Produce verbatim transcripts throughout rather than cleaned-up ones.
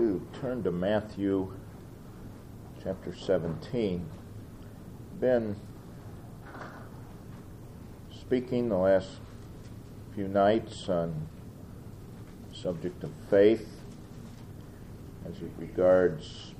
to turn to Matthew chapter seventeen. Been speaking the last few nights on the subject of faith as it regards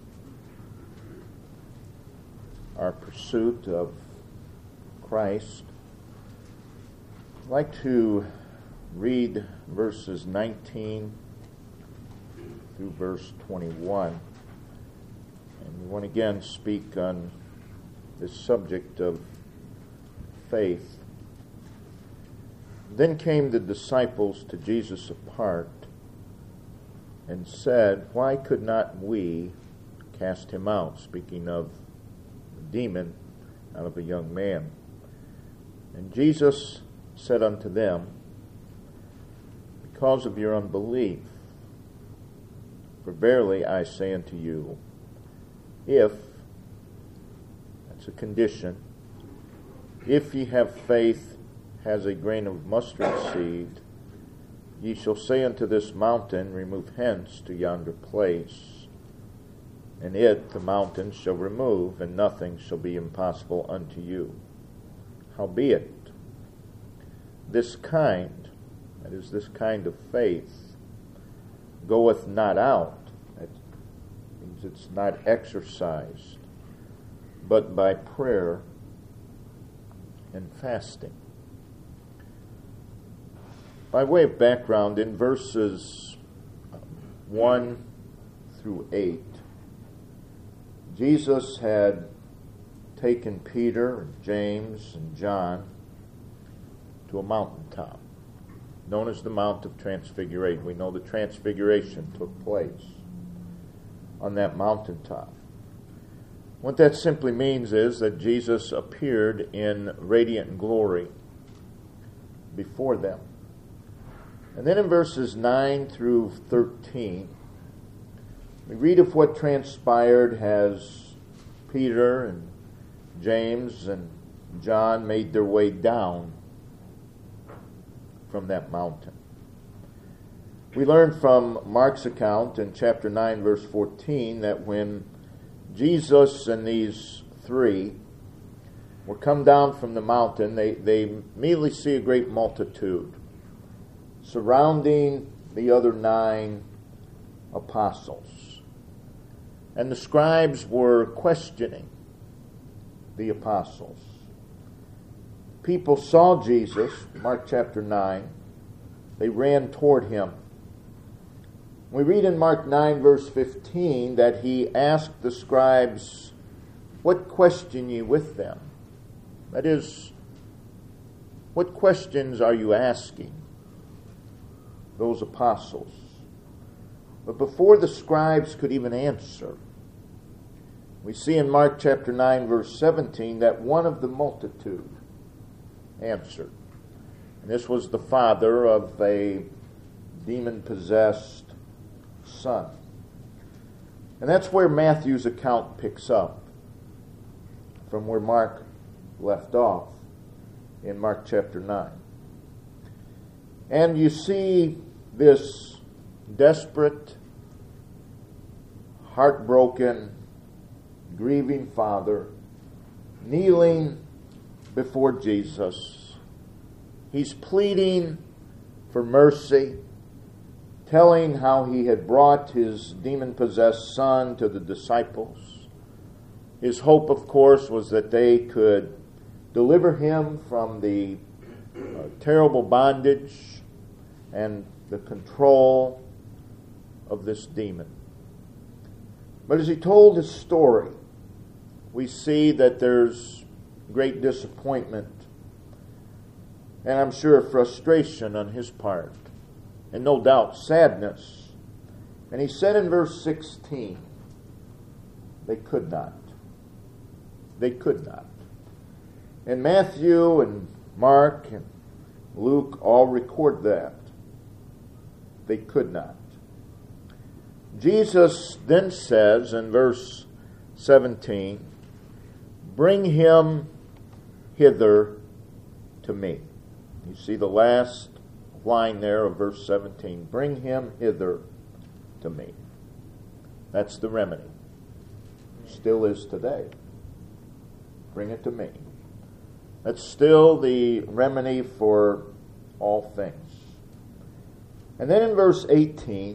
our pursuit of Christ. I'd like to read verses nineteen through verse twenty-one. And we want to again speak on this subject of faith. Then came the disciples to Jesus apart and said, "Why could not we cast him out?" Speaking of the demon out of a young man. And Jesus said unto them, "Because of your unbelief. For verily I say unto you, if," that's a condition, "if ye have faith as a grain of mustard seed, ye shall say unto this mountain, Remove hence to yonder place, and it, the mountain, shall remove, and nothing shall be impossible unto you. Howbeit, this kind," that is, this kind of faith, "goeth not out," that means it's not exercised, "but by prayer and fasting." By way of background, in verses one through eight, Jesus had taken Peter, and James, and John to a mountaintop known as the Mount of Transfiguration. We know the Transfiguration took place on that mountaintop. What that simply means is that Jesus appeared in radiant glory before them. And then in verses nine through thirteen, we read of what transpired as Peter and James and John made their way down from that mountain. We learn from Mark's account in chapter nine, verse fourteen, that when Jesus and these three were come down from the mountain, they, they immediately see a great multitude surrounding the other nine apostles. And the scribes were questioning the apostles. People saw Jesus, Mark chapter nine. They ran toward him. We read in Mark nine, verse fifteen, that he asked the scribes, "What question ye with them?" That is, what questions are you asking those apostles? But before the scribes could even answer, we see in Mark chapter nine, verse seventeen, that one of the multitude answered. And this was the father of a demon-possessed son. And that's where Matthew's account picks up from where Mark left off in Mark chapter nine. And you see this desperate, heartbroken, grieving father kneeling before Jesus. He's pleading for mercy, telling how he had brought his demon-possessed son to the disciples. His hope, of course, was that they could deliver him from the uh, terrible bondage and the control of this demon. But as he told his story, we see that there's great disappointment and I'm sure frustration on his part, and no doubt sadness. And he said in verse sixteen, they could not. They could not. And Matthew and Mark and Luke all record that. They could not. Jesus then says in verse seventeen, "Bring him hither to me." You see the last line there of verse seventeen. "Bring him hither to me." That's the remedy. Still is today. Bring it to me. That's still the remedy for all things. And then in verse eighteen,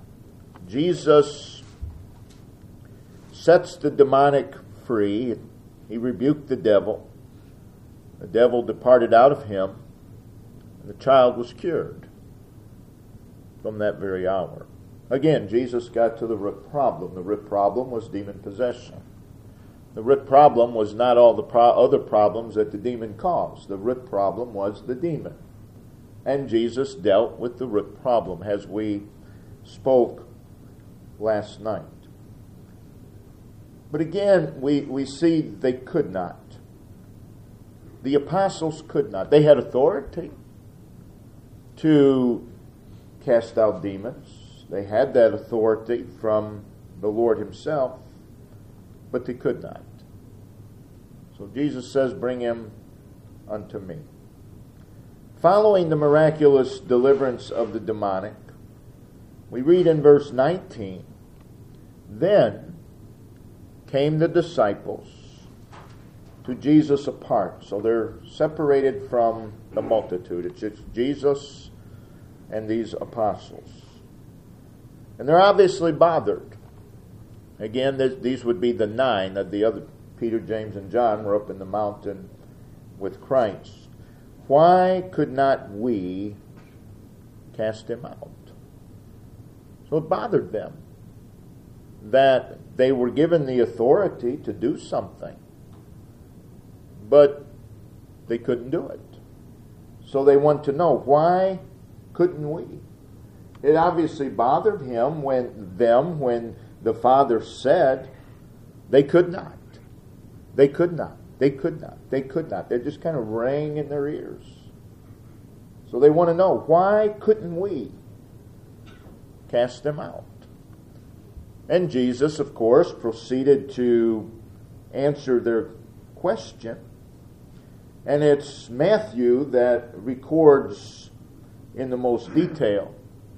Jesus sets the demonic free. He rebuked the devil. The devil departed out of him, and the child was cured from that very hour. Again, Jesus got to the root problem. The root problem was demon possession. The root problem was not all the pro- other problems that the demon caused. The root problem was the demon. And Jesus dealt with the root problem, as we spoke last night. But again, we, we see they could not. The apostles could not. They had authority to cast out demons. They had that authority from the Lord himself, but they could not. So Jesus says, bring him unto me. Following the miraculous deliverance of the demonic, we read in verse nineteen, then came the disciples to Jesus apart. So they're separated from the multitude. It's just Jesus and these apostles. And they're obviously bothered. Again, these would be the nine of the other. Peter, James, and John were up in the mountain with Christ. Why could not we cast him out? So it bothered them that they were given the authority to do something, but they couldn't do it. So they want to know, why couldn't we? It obviously bothered him when them when the Father said they could not. They could not. They could not. They could not. They just kind of rang in their ears. So they want to know, why couldn't we cast them out? And Jesus, of course, proceeded to answer their question. And it's Matthew that records in the most detail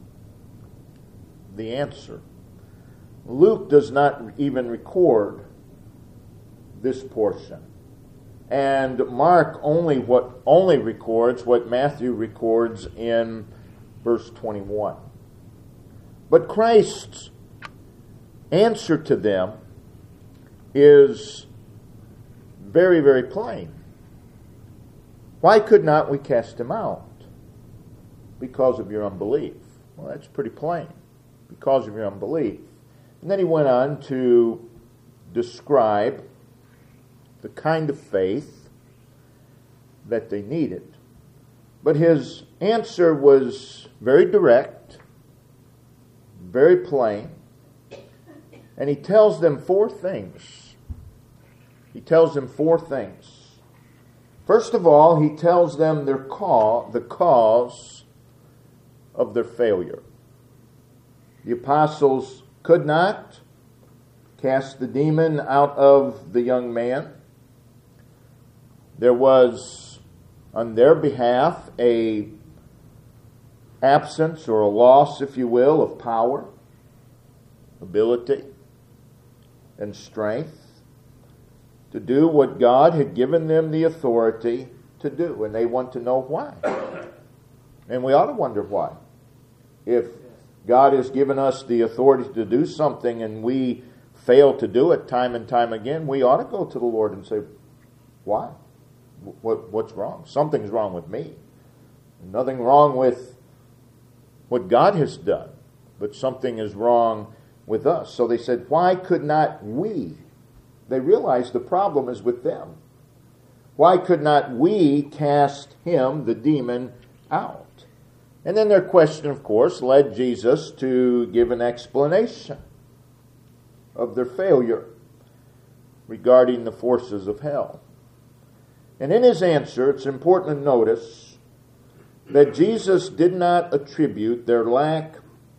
the answer. Luke does not even record this portion. And Mark only what only records what Matthew records in verse twenty-one. But Christ's answer to them is very, very plain. Why could not we cast him out? Because of your unbelief. Well, that's pretty plain. Because of your unbelief. And then he went on to describe the kind of faith that they needed. But his answer was very direct, very plain, and he tells them four things. He tells them four things. First of all, he tells them their cause, the cause of their failure. The apostles could not cast the demon out of the young man. There was, on their behalf, a absence or a loss, if you will, of power, ability, and strength to do what God had given them the authority to do. And they want to know why. And we ought to wonder why. If God has given us the authority to do something and we fail to do it time and time again, we ought to go to the Lord and say, why? What, what's wrong? Something's wrong with me. Nothing wrong with what God has done, but something is wrong with us. So they said, why could not we? They realized the problem is with them. Why could not we cast him, the demon, out? And then their question, of course, led Jesus to give an explanation of their failure regarding the forces of hell. And in his answer, it's important to notice that Jesus did not attribute their lack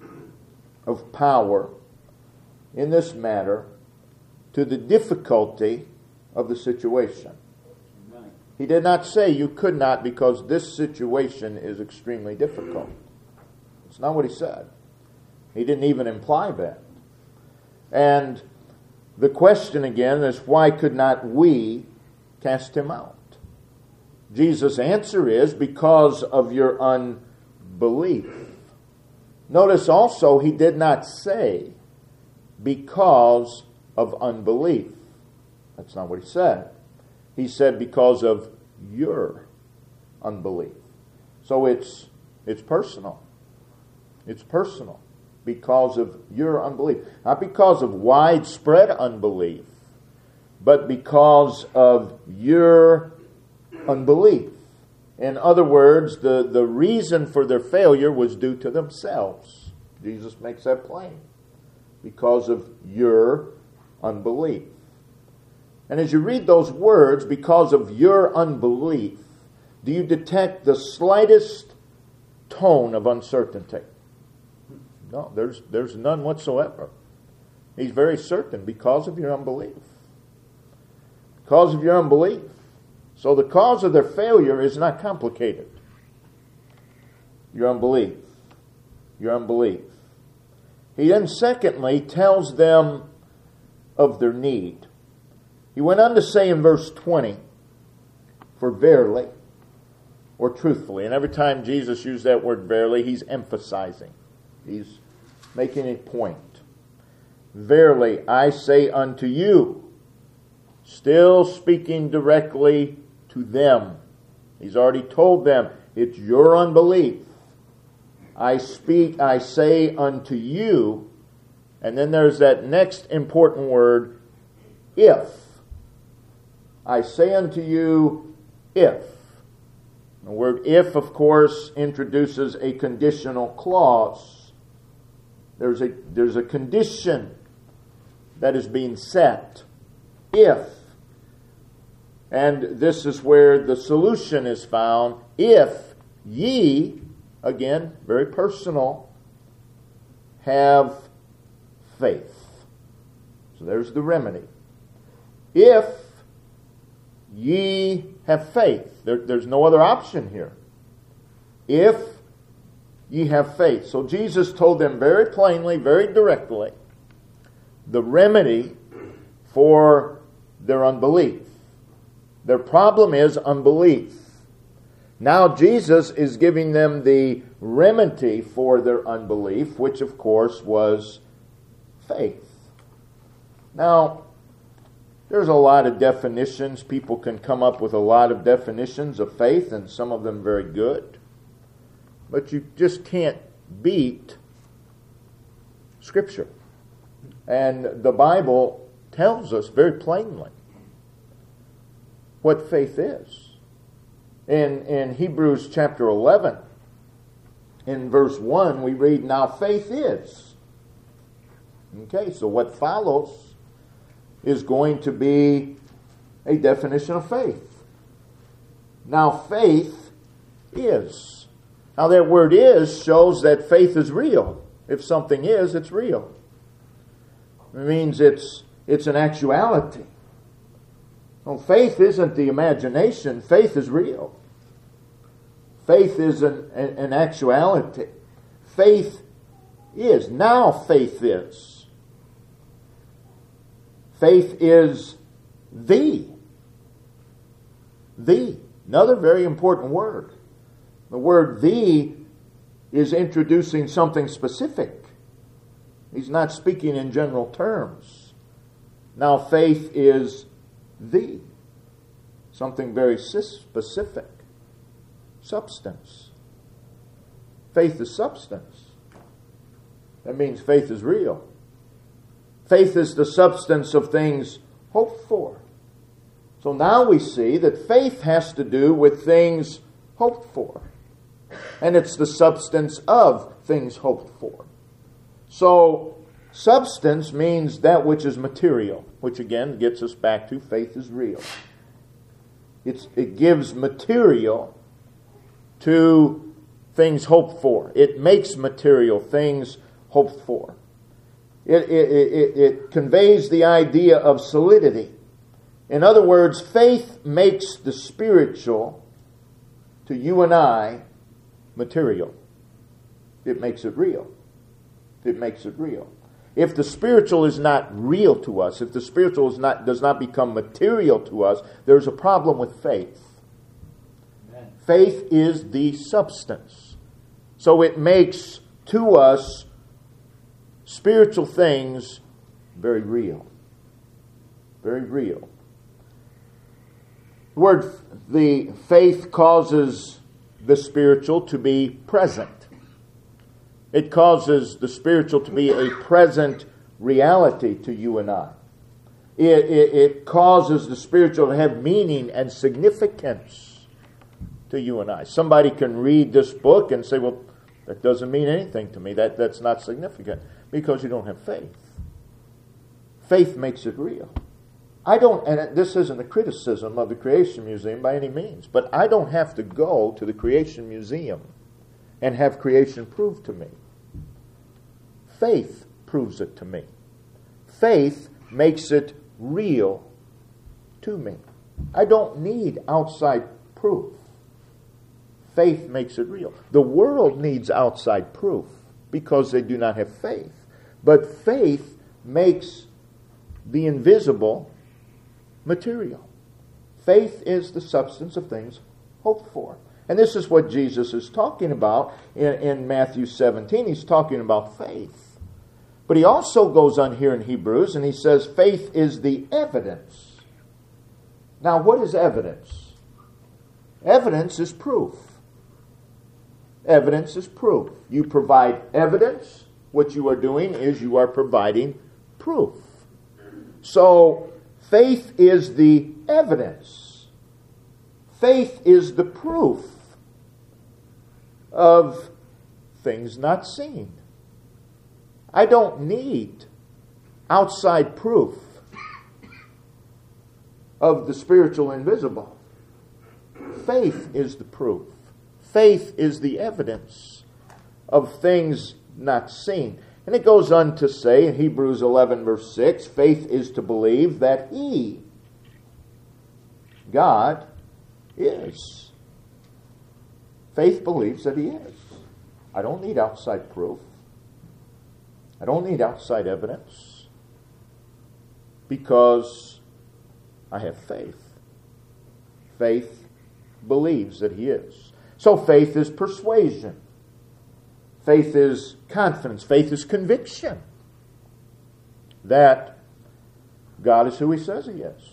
of power in this matter to the difficulty of the situation. He did not say you could not because this situation is extremely difficult. It's not what he said. He didn't even imply that. And the question again is, why could not we cast him out? Jesus' answer is, because of your unbelief. Notice also, he did not say, because of unbelief. That's not what he said. He said, because of your unbelief. So it's it's personal. It's personal. Because of your unbelief. Not because of widespread unbelief, but because of your unbelief. In other words, the, the reason for their failure was due to themselves. Jesus makes that plain. Because of your unbelief. And as you read those words, because of your unbelief, do you detect the slightest tone of uncertainty? No, there's there's none whatsoever. He's very certain, because of your unbelief. Because of your unbelief. So the cause of their failure is not complicated. Your unbelief. Your unbelief. He then secondly tells them of their need. He went on to say in verse twenty, for verily, or truthfully. And every time Jesus used that word verily, he's emphasizing. He's making a point. Verily, I say unto you, still speaking directly to them. He's already told them, it's your unbelief. I speak, I say unto you, and then there's that next important word, if. I say unto you, if. The word if, of course, introduces a conditional clause. There's a, there's a condition that is being set. If. And this is where the solution is found. If ye, again, very personal, have faith. So there's the remedy. If ye have faith. There, there's no other option here. If ye have faith. So Jesus told them very plainly, very directly, the remedy for their unbelief. Their problem is unbelief. Now Jesus is giving them the remedy for their unbelief, which of course was faith. Now, there's a lot of definitions. People can come up with a lot of definitions of faith, and some of them very good. But you just can't beat Scripture. And the Bible tells us very plainly what faith is. In, in Hebrews chapter eleven, in verse one, we read, now faith is. Okay, so what follows is going to be a definition of faith. Now faith is. Now that word is shows that faith is real. If something is, it's real. It means it's it's an actuality. Well, faith isn't the imagination. Faith is real. Faith is an, an, an actuality. Faith is. Now faith is. Faith is the. The. Another very important word. The word the is introducing something specific. He's not speaking in general terms. Now faith is the. Something very specific. Substance. Faith is substance. That means faith is real. Faith is the substance of things hoped for. So now we see that faith has to do with things hoped for. And it's the substance of things hoped for. So, substance means that which is material, which again gets us back to faith is real. It's, it gives material to things hoped for. It makes material things hoped for. It, it, it, it conveys the idea of solidity. In other words, faith makes the spiritual, to you and I, material. It makes it real. It makes it real. If the spiritual is not real to us, if the spiritual is not, does not become material to us, there's a problem with faith. Amen. Faith is the substance. So it makes to us spiritual things very real. Very real. The word, the faith causes the spiritual to be present. It causes the spiritual to be a present reality to you and I. It, it, it causes the spiritual to have meaning and significance to you and I. Somebody can read this book and say, well, that doesn't mean anything to me. That, that's not significant. Because you don't have faith. Faith makes it real. I don't, and this isn't a criticism of the Creation Museum by any means, but I don't have to go to the Creation Museum and have creation proved to me. Faith proves it to me. Faith makes it real to me. I don't need outside proof. Faith makes it real. The world needs outside proof because they do not have faith. But faith makes the invisible material. Faith is the substance of things hoped for. And this is what Jesus is talking about in, in Matthew seventeen. He's talking about faith. But he also goes on here in Hebrews and he says faith is the evidence. Now, what is evidence? Evidence is proof. Evidence is proof. You provide evidence. What you are doing is you are providing proof. So, faith is the evidence. Faith is the proof of things not seen. I don't need outside proof of the spiritual invisible. Faith is the proof. Faith is the evidence of things not seen. And it goes on to say in Hebrews eleven verse six, faith is to believe that He, God, is. Faith believes that He is. I don't need outside proof. I don't need outside evidence because I have faith. Faith believes that He is. So faith is persuasion. Faith is confidence. Faith is conviction that God is who He says He is.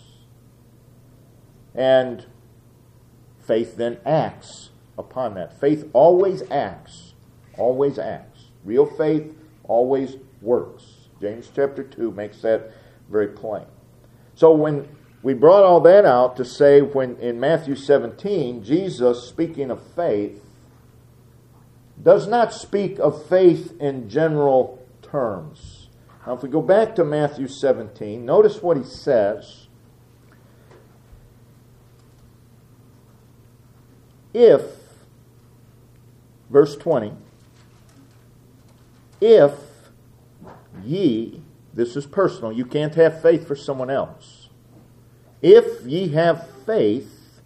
And faith then acts upon that. Faith always acts. Always acts. Real faith always works. James chapter two makes that very plain. So when we brought all that out to say when in Matthew seventeen, Jesus, speaking of faith, does not speak of faith in general terms. Now if we go back to Matthew seventeen, notice what He says. If, verse twenty, if ye, this is personal, you can't have faith for someone else. If ye have faith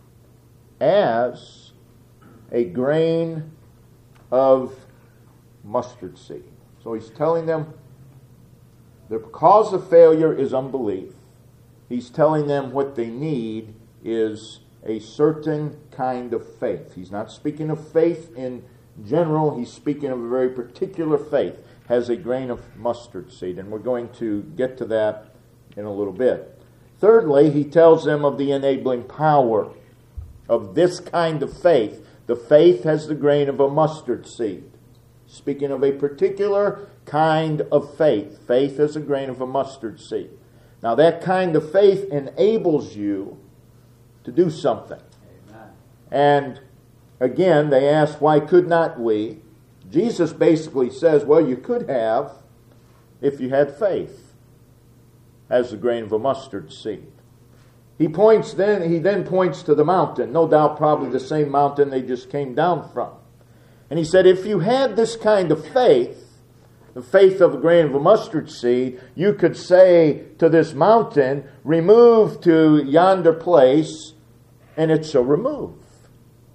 as a grain of mustard seed. So He's telling them the cause of failure is unbelief. He's telling them what they need is a certain kind of faith. He's not speaking of faith in general. He's speaking of a very particular faith. Has a grain of mustard seed. And we're going to get to that in a little bit. Thirdly, He tells them of the enabling power of this kind of faith. The faith has the grain of a mustard seed. Speaking of a particular kind of faith. Faith has a grain of a mustard seed. Now that kind of faith enables you to do something. Amen. And again, they ask, why could not we? Jesus basically says, well, you could have if you had faith as the grain of a mustard seed. He points then, he then points to the mountain, no doubt probably the same mountain they just came down from. And he said, if you had this kind of faith, the faith of a grain of a mustard seed, you could say to this mountain, remove to yonder place, and it shall remove.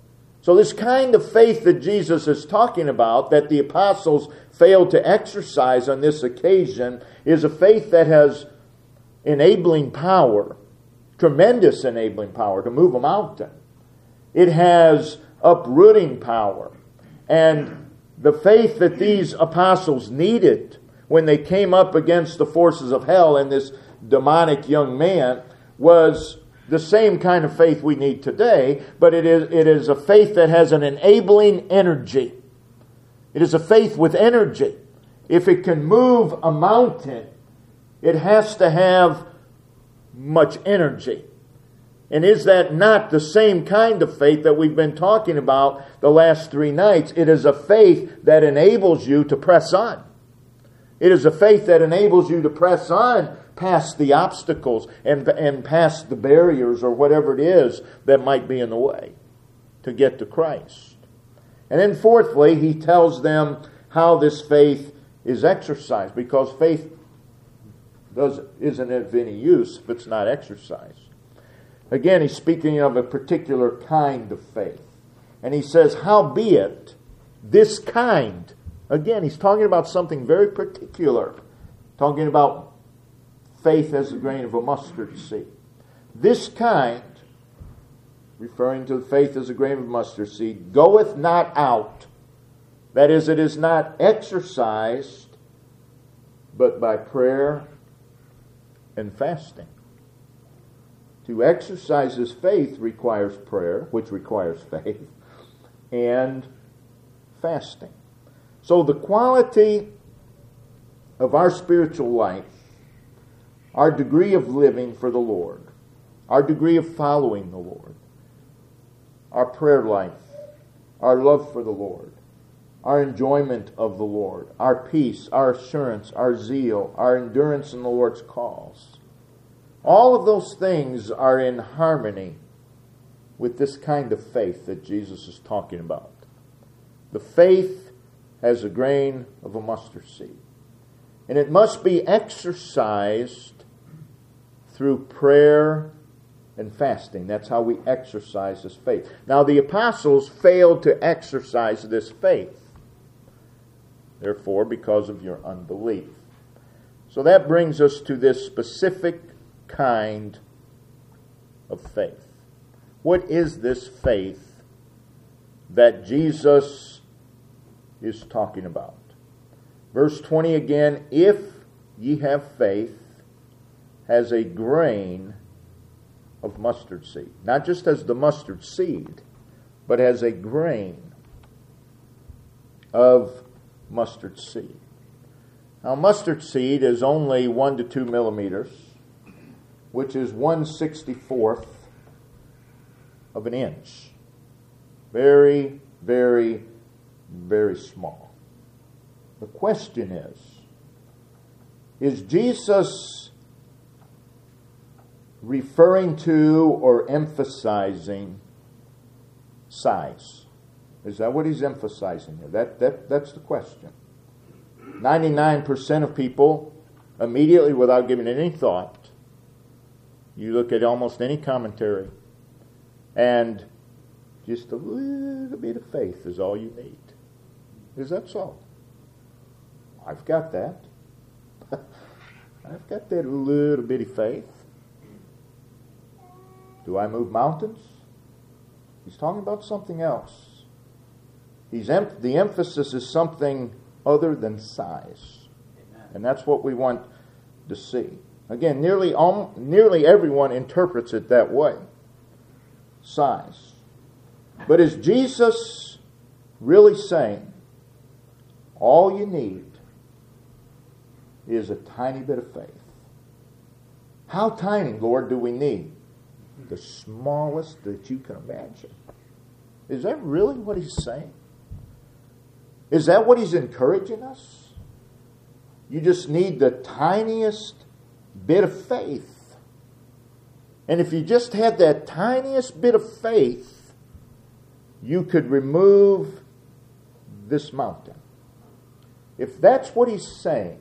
So this kind of faith that Jesus is talking about, that the apostles failed to exercise on this occasion, is a faith that has enabling power, tremendous enabling power to move a mountain. It has uprooting power. And the faith that these apostles needed when they came up against the forces of hell and this demonic young man was the same kind of faith we need today, but it is, it is a faith that has an enabling energy. It is a faith with energy. If it can move a mountain, it has to have much energy. And is that not the same kind of faith that we've been talking about the last three nights? It is a faith that enables you to press on. It is a faith that enables you to press on past the obstacles and, and past the barriers or whatever it is that might be in the way to get to Christ. And then fourthly, he tells them how this faith is exercised, because faith does, isn't of any use if it's not exercised. Again, he's speaking of a particular kind of faith. And he says, howbeit, this kind. Again, he's talking about something very particular. Talking about faith as the grain of a mustard seed. This kind, referring to faith as a grain of mustard seed, goeth not out. That is, it is not exercised, but by prayer and fasting. To exercise this faith requires prayer, which requires faith, and fasting. So the quality of our spiritual life, our degree of living for the Lord, our degree of following the Lord, our prayer life, our love for the Lord, our enjoyment of the Lord, our peace, our assurance, our zeal, our endurance in the Lord's cause. All of those things are in harmony with this kind of faith that Jesus is talking about. The faith has a grain of a mustard seed. And it must be exercised through prayer and fasting. That's how we exercise this faith. Now, the apostles failed to exercise this faith. Therefore, because of your unbelief. So that brings us to this specific kind of faith. What is this faith that Jesus is talking about? Verse twenty again, if ye have faith as a grain of mustard seed. Not just as the mustard seed, but as a grain of mustard seed. Now, mustard seed is only one to two millimeters, which is one sixty-fourth of an inch. Very, very, very small. The question is, is Jesus referring to or emphasizing size? Is that what he's emphasizing here? That, that, that's the question. ninety-nine percent of people, immediately without giving it any thought, you look at almost any commentary, and just a little bit of faith is all you need. Is that so? I've got that. I've got that little bitty faith. Do I move mountains? He's talking about something else. He's em- the emphasis is something other than size. Amen. And that's what we want to see. Again, nearly all, nearly everyone interprets it that way. Size. But is Jesus really saying all you need is a tiny bit of faith? How tiny, Lord, do we need? The smallest that you can imagine. Is that really what he's saying? Is that what he's encouraging us? You just need the tiniest bit of faith. And if you just had that tiniest bit of faith, you could remove this mountain. If that's what he's saying,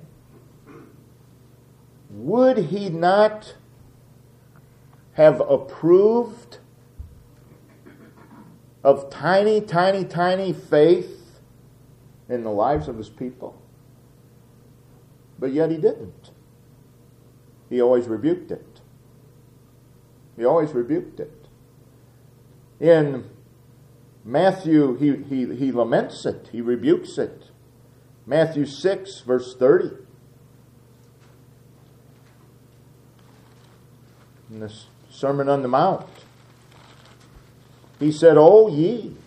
would he not have approved of tiny, tiny, tiny faith in the lives of his people. But yet he didn't. He always rebuked it. He always rebuked it. In Matthew, he, he, he laments it. He rebukes it. Matthew six, verse thirty. In this Sermon on the Mount, he said, "O ye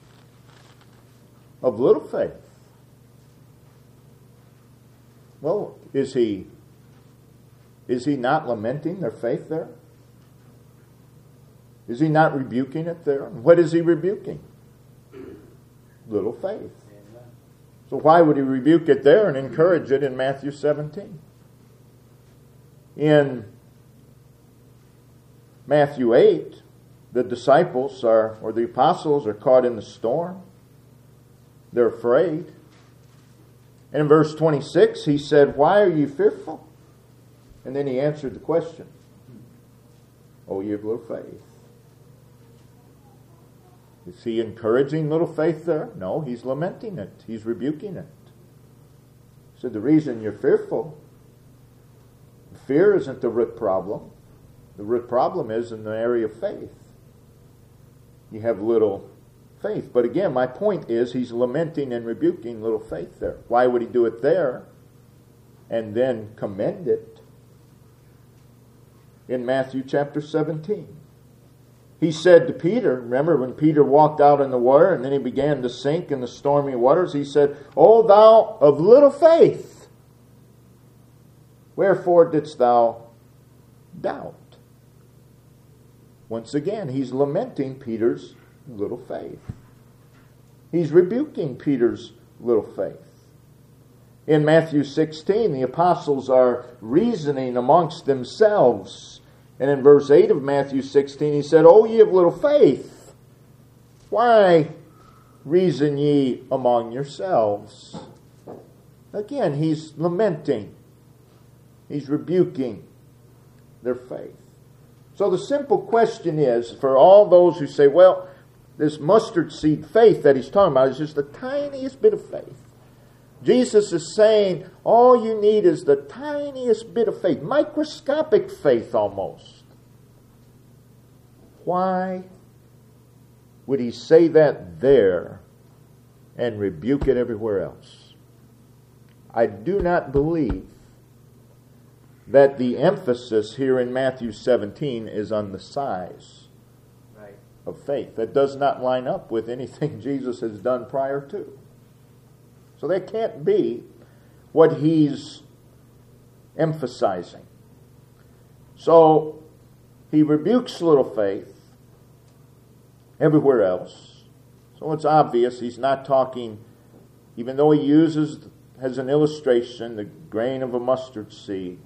of little faith." Well, is he is he not lamenting their faith there? Is he not rebuking it there? What is he rebuking? Little faith. So why would he rebuke it there and encourage it in Matthew seventeen? In Matthew eight, the disciples are, or the apostles are caught in the storm. They're afraid. And in verse twenty-six, he said, "Why are you fearful?" And then he answered the question, "Oh, you have little faith." Is he encouraging little faith there? No, he's lamenting it. He's rebuking it. He said, the reason you're fearful, fear isn't the root problem. The root problem is in the area of faith. You have little faith. But again, my point is he's lamenting and rebuking little faith there. Why would he do it there and then commend it in Matthew chapter seventeen? He said to Peter, remember when Peter walked out in the water and then he began to sink in the stormy waters, he said, "O thou of little faith, wherefore didst thou doubt?" Once again, he's lamenting Peter's little faith. He's rebuking Peter's little faith. In Matthew sixteen, the apostles are reasoning amongst themselves. And in verse eight of Matthew sixteen, he said, "O ye of little faith, why reason ye among yourselves?" Again, he's lamenting. He's rebuking their faith. So the simple question is, for all those who say, well, this mustard seed faith that he's talking about is just the tiniest bit of faith. Jesus is saying all you need is the tiniest bit of faith, microscopic faith almost. Why would he say that there and rebuke it everywhere else? I do not believe that the emphasis here in Matthew seventeen is on the size right. of faith. That does not line up with anything Jesus has done prior to. So that can't be what he's emphasizing. So he rebukes little faith everywhere else. So it's obvious he's not talking, even though he uses as an illustration the grain of a mustard seed,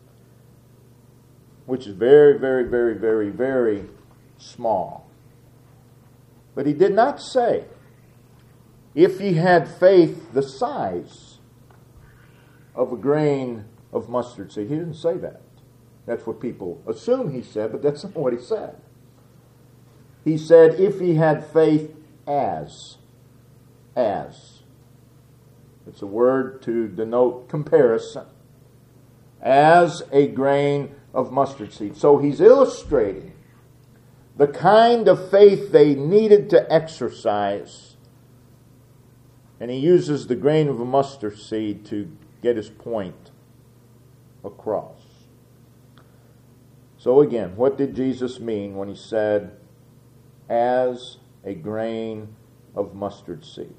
which is very, very, very, very, very small. But he did not say, if ye had faith the size of a grain of mustard seed. He didn't say that. That's what people assume he said, but that's not what he said. He said, if ye had faith as. As. It's a word to denote comparison. As a grain of mustard seed. So he's illustrating the kind of faith they needed to exercise. And he uses the grain of a mustard seed to get his point across. So again, what did Jesus mean when he said, as a grain of mustard seed?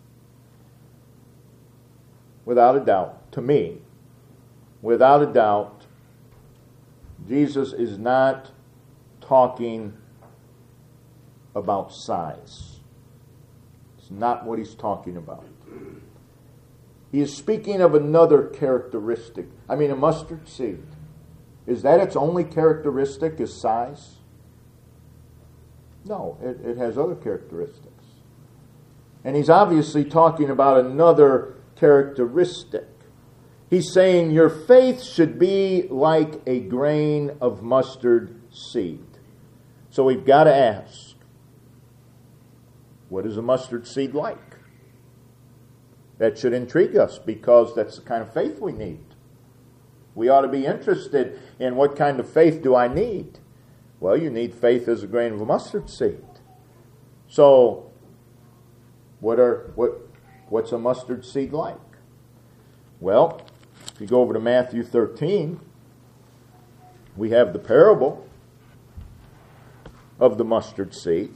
Without a doubt, to me, without a doubt, Jesus is not talking about size. It's not what he's talking about. He is speaking of another characteristic. I mean, a mustard seed. Is that its only characteristic is size? No, it, it has other characteristics. And he's obviously talking about another characteristic. He's saying your faith should be like a grain of mustard seed. So we've got to ask, What is a mustard seed like? That should intrigue us because that's the kind of faith we need. We ought to be interested in what kind of faith do I need? Well, you need faith as a grain of a mustard seed. So, what are what what's a mustard seed like? Well, if you go over to Matthew thirteen, we have the parable of the mustard seed.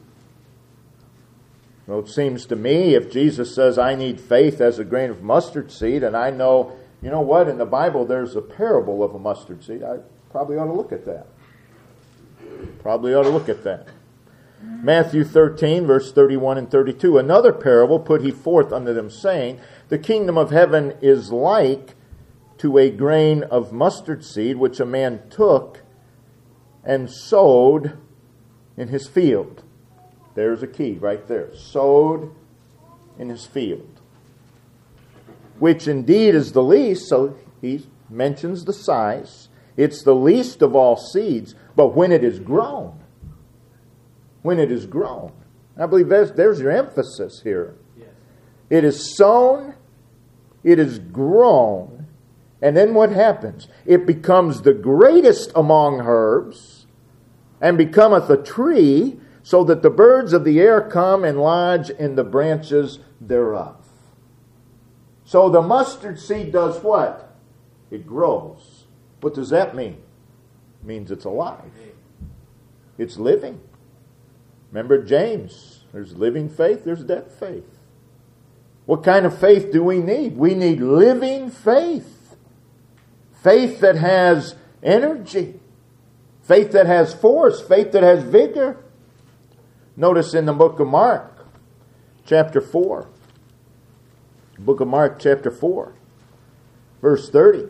Well, it seems to me if Jesus says I need faith as a grain of mustard seed, and I know, you know what, in the Bible there's a parable of a mustard seed, I probably ought to look at that. Probably ought to look at that. Matthew thirteen, verse thirty-one and thirty-two. Another parable put he forth unto them, saying, the kingdom of heaven is like to a grain of mustard seed, which a man took and sowed in his field. There's a key right there. Sowed in his field. Which indeed is the least, so he mentions the size. It's the least of all seeds, but when it is grown, when it is grown, I believe there's, there's your emphasis here. Yes. It is sown, it is grown, and then what happens? It becomes the greatest among herbs, and becometh a tree, so that the birds of the air come and lodge in the branches thereof. So the mustard seed does what? It grows. What does that mean? It means it's alive. It's living. Remember James. There's living faith, there's dead faith. What kind of faith do we need? We need living faith. Faith that has energy. Faith that has force. Faith that has vigor. Notice in the book of Mark, chapter four. Book of Mark, chapter four, verse thirty.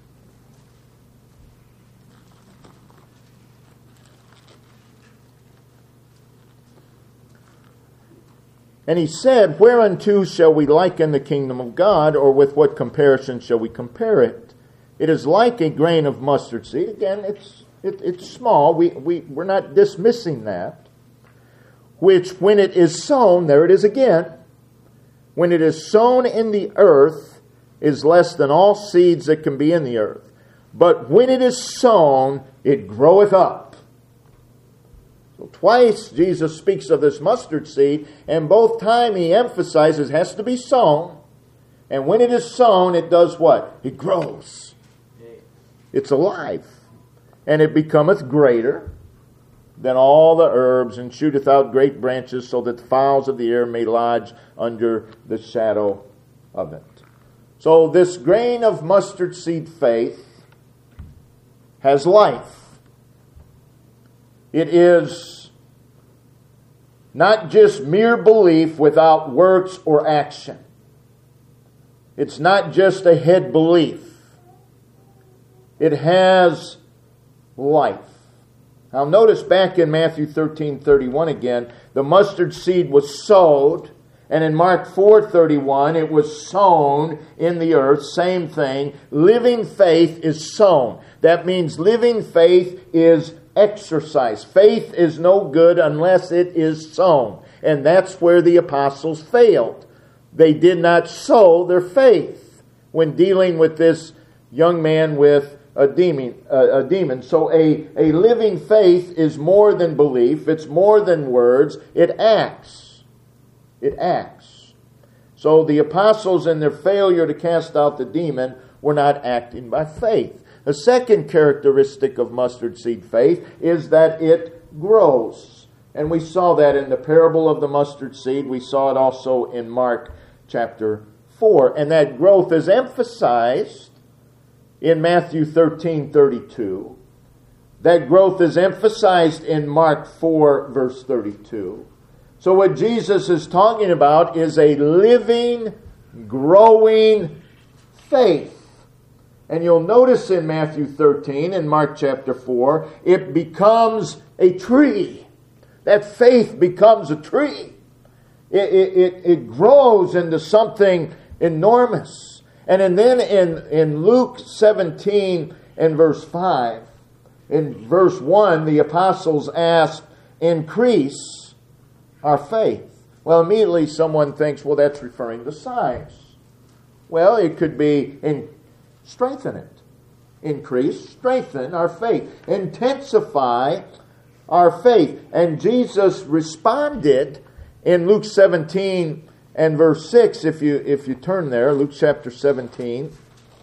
And he said, whereunto shall we liken the kingdom of God, or with what comparison shall we compare it? It is like a grain of mustard seed. Again, it's it, it's small. We, we, we're not dismissing that. Which when it is sown, there it is again, when it is sown in the earth, is less than all seeds that can be in the earth. But when it is sown, it groweth up. So twice Jesus speaks of this mustard seed, and both times he emphasizes it has to be sown. And when it is sown, it does what? It grows. It's alive. And it becometh greater than all the herbs, and shooteth out great branches, so that the fowls of the air may lodge under the shadow of it. So this grain of mustard seed faith has life. It is not just mere belief without works or action. It's not just a head belief. It has life. Now notice back in Matthew thirteen thirty-one again, the mustard seed was sowed, and in Mark four thirty-one it was sown in the earth, same thing. Living faith is sown. That means living faith is exercise. Faith is no good unless it is sown. And that's where the apostles failed. They did not sow their faith when dealing with this young man with a demon. Uh, a demon. So a, a living faith is more than belief. It's more than words. It acts. It acts. So the apostles, in their failure to cast out the demon, were not acting by faith. The second characteristic of mustard seed faith is that it grows. And we saw that in the parable of the mustard seed. We saw it also in Mark chapter four. And that growth is emphasized in Matthew thirteen thirty-two. That growth is emphasized in Mark four verse thirty-two. So what Jesus is talking about is a living, growing faith. And you'll notice in Matthew thirteen and Mark chapter four, it becomes a tree. That faith becomes a tree. It, it, it, it grows into something enormous. And then in, in Luke seventeen and verse five, in verse one, the apostles asked, increase our faith. Well, immediately someone thinks, well, that's referring to size. Well, it could be in strengthen it. Increase, strengthen our faith. Intensify our faith. And Jesus responded in Luke seventeen and verse six, if you if you turn there, Luke chapter seventeen,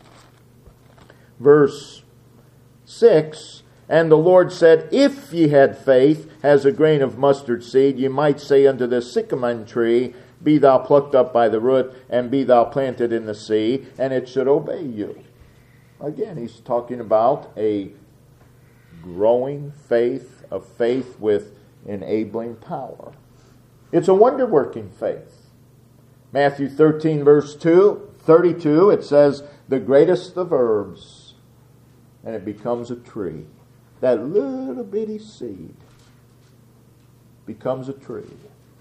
verse six, and the Lord said, if ye had faith as a grain of mustard seed, ye might say unto this sycamore tree, be thou plucked up by the root, and be thou planted in the sea, and it should obey you. Again, he's talking about a growing faith, a faith with enabling power. It's a wonder-working faith. Matthew thirteen, verse two, thirty-two, it says, the greatest of herbs, and it becomes a tree. That little bitty seed becomes a tree.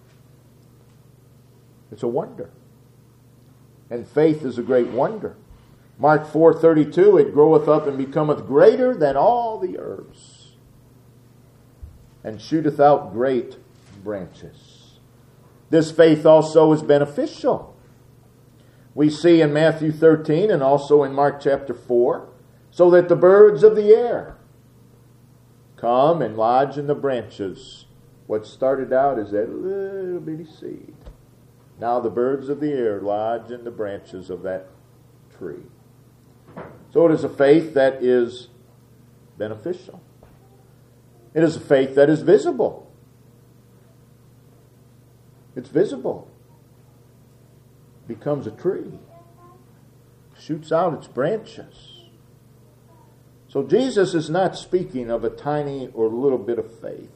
It's a wonder. And faith is a great wonder. Mark four thirty-two, it groweth up and becometh greater than all the herbs, and shooteth out great branches. This faith also is beneficial. We see in Matthew thirteen and also in Mark chapter four, so that the birds of the air come and lodge in the branches. What started out as that little bitty seed. Now the birds of the air lodge in the branches of that tree. So it is a faith that is beneficial. It is a faith that is visible. It's visible. Becomes a tree. Shoots out its branches. So Jesus is not speaking of a tiny or little bit of faith.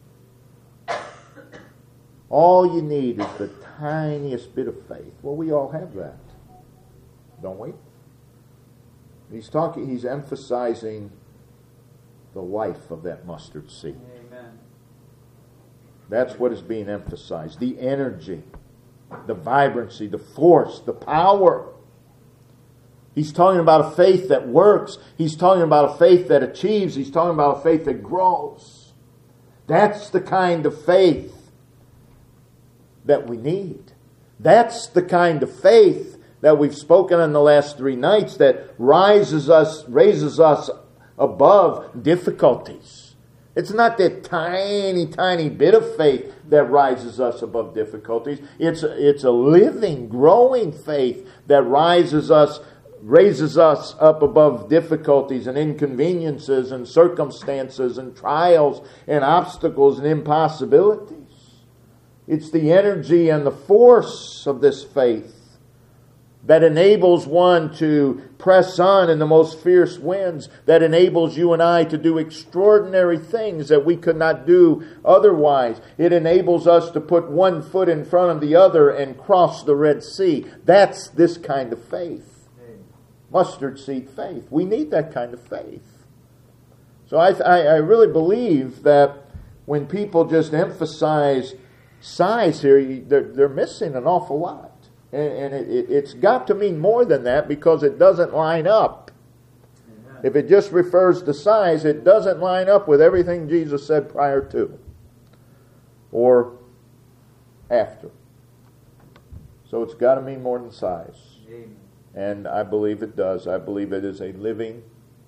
All you need is the tiniest bit of faith. Well, we all have that, don't we? He's talking. He's emphasizing the life of that mustard seed. Amen. That's what is being emphasized. The energy, the vibrancy, the force, the power. He's talking about a faith that works. He's talking about a faith that achieves. He's talking about a faith that grows. That's the kind of faith that we need. That's the kind of faith that we've spoken on the last three nights that rises us, raises us above difficulties. It's not that tiny, tiny bit of faith that rises us above difficulties. It's, it's a living, growing faith that rises us, raises us up above difficulties and inconveniences and circumstances and trials and obstacles and impossibilities. It's the energy and the force of this faith that enables one to press on in the most fierce winds, that enables you and I to do extraordinary things that we could not do otherwise. It enables us to put one foot in front of the other and cross the Red Sea. That's this kind of faith. Mustard seed faith. We need that kind of faith. So I, I, I really believe that when people just emphasize size here, they're, they're missing an awful lot. And, and it, it, it's got to mean more than that because it doesn't line up. Amen. If it just refers to size, it doesn't line up with everything Jesus said prior to or after. So it's got to mean more than size. Amen. And I believe it does. I believe it is a living,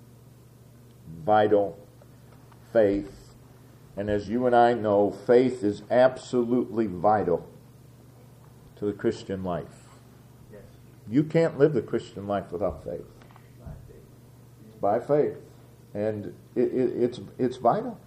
vital faith. And as you and I know, faith is absolutely vital to the Christian life. Yes. You can't live the Christian life without faith. By faith. It's by faith. And it, it, it's, it's vital.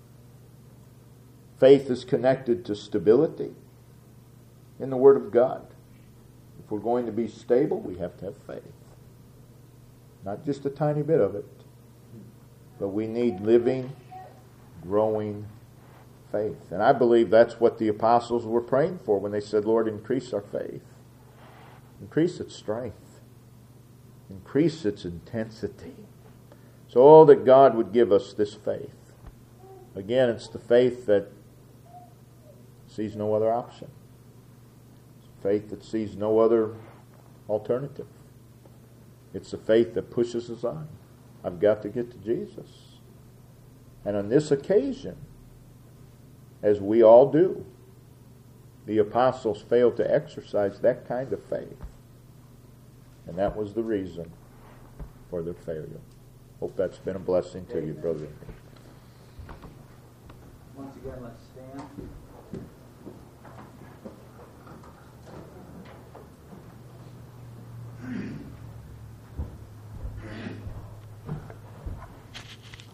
Faith is connected to stability in the Word of God. If we're going to be stable, we have to have faith. Not just a tiny bit of it, but we need living, growing faith. And I believe that's what the apostles were praying for when they said, Lord, increase our faith. Increase its strength. Increase its intensity. So all that God would give us this faith. Again, it's the faith that sees no other option. It's faith that sees no other alternative. It's the faith that pushes us on. I've got to get to Jesus. And on this occasion, as we all do, The apostles failed to exercise that kind of faith. And that was the reason for their failure. Hope that's been a blessing to you, brother. Once again, let's stand.